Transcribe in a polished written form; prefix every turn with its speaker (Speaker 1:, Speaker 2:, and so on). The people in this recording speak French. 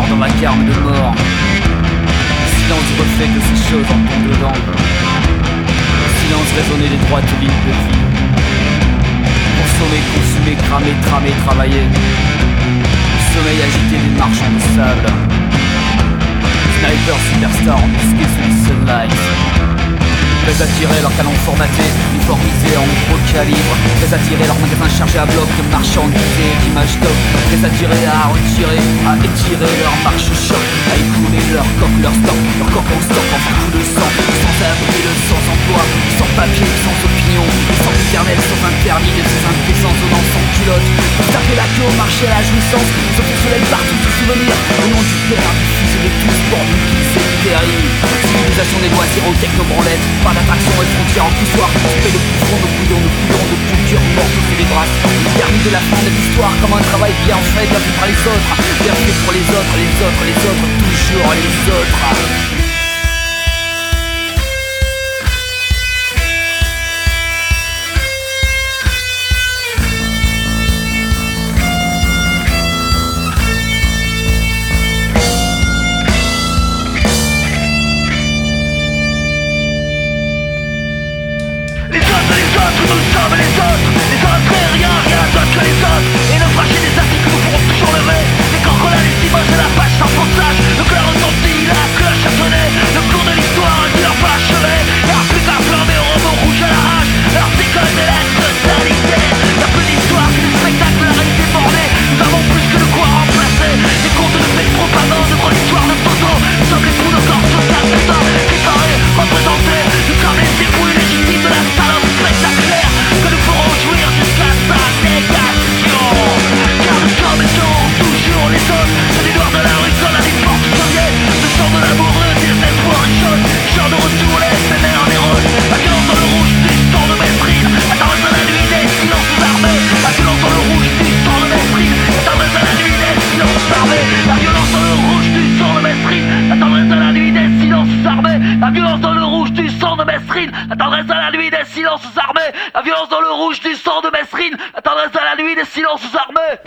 Speaker 1: mort dans la carme de mort. Le silence du reflet de ces choses en ton dedans. Le silence résonnait des droites lignes de vie. Consommer, consumer, cramer, tramer, travailler. Le sommeil agité des marchands de sable. Sniper superstar embusqués sous les sunlights. Prêts à tirer leurs canons formatés, uniformisés en gros calibre. Prêts à tirer leurs magasins chargés à bloc de marchandises d'images top. Prêts à tirer, à retirer, à étirer leur marche choc, à écouler leur coque, leur stock, leur coque en stock, en faire coup de sang. Sans abri, le sans emploi, sans papier, sans opinion, sans éternel, sans interdit, et sans indécence, donnant sans culotte. Pour taper la queue au marché à la jouissance, sauf le soleil partout se souvenir. Au nom du père, du fils et de tous, pour nous qui c'est terrible. Civilisation des lois, zéro techno-branlette. Pas d'attraction et frontières en poussoir. On fait le bouffon, nos bouillons de culture morte sous les bras. Le permis de la fin de l'histoire, comme un travail bien fait, bien fait par les autres. Bien fait pour les autres, les autres, les autres, toujours les autres.
Speaker 2: Nous sommes les autres et rien d'autre que les autres. Et nos fragiles des articles nous feront toujours lever. Les crocodiles, les images et la page sans forçage. Le cœur retentit, la cloche a sonné. Le cours de l'histoire est leur pas achevé. Y'a plus qu'un flamber au robot rouge à la rage. Leurs écoles des lettres d'alité. Y'a plus d'histoire que des spectacles, la réalité bordée. Nous avons plus que de quoi remplacer. Des contes de faits de propagande, de grande histoire de photos. Nous sommes les trous de corps sociales, putain, séparés, représentés. Nous sommes les débrouilles légitimes de la salope spectaculaire que nous ferons jouir jusqu'à sa négation. Car nous sommes et serons toujours les autres. C'est du noir de la rue comme la vie porte soviète. Le sang de l'amour, le désespoir et chaude. Chant de retour, les éphémères des roses. La violence dans le rouge du sang de Mesrine. La tendresse à la nuit des silences armés. La violence dans le rouge du sang de Mesrine. La tendresse à la nuit des silences armés. La violence dans le rouge du sang de Mesrine. La tendresse à la nuit des silences armés. La violence dans le rouge du sang de Mesrine. La tendresse à la nuit des silences armés. La violence dans le rouge du sang de Mesrine. La tendresse à la nuit des silences armés.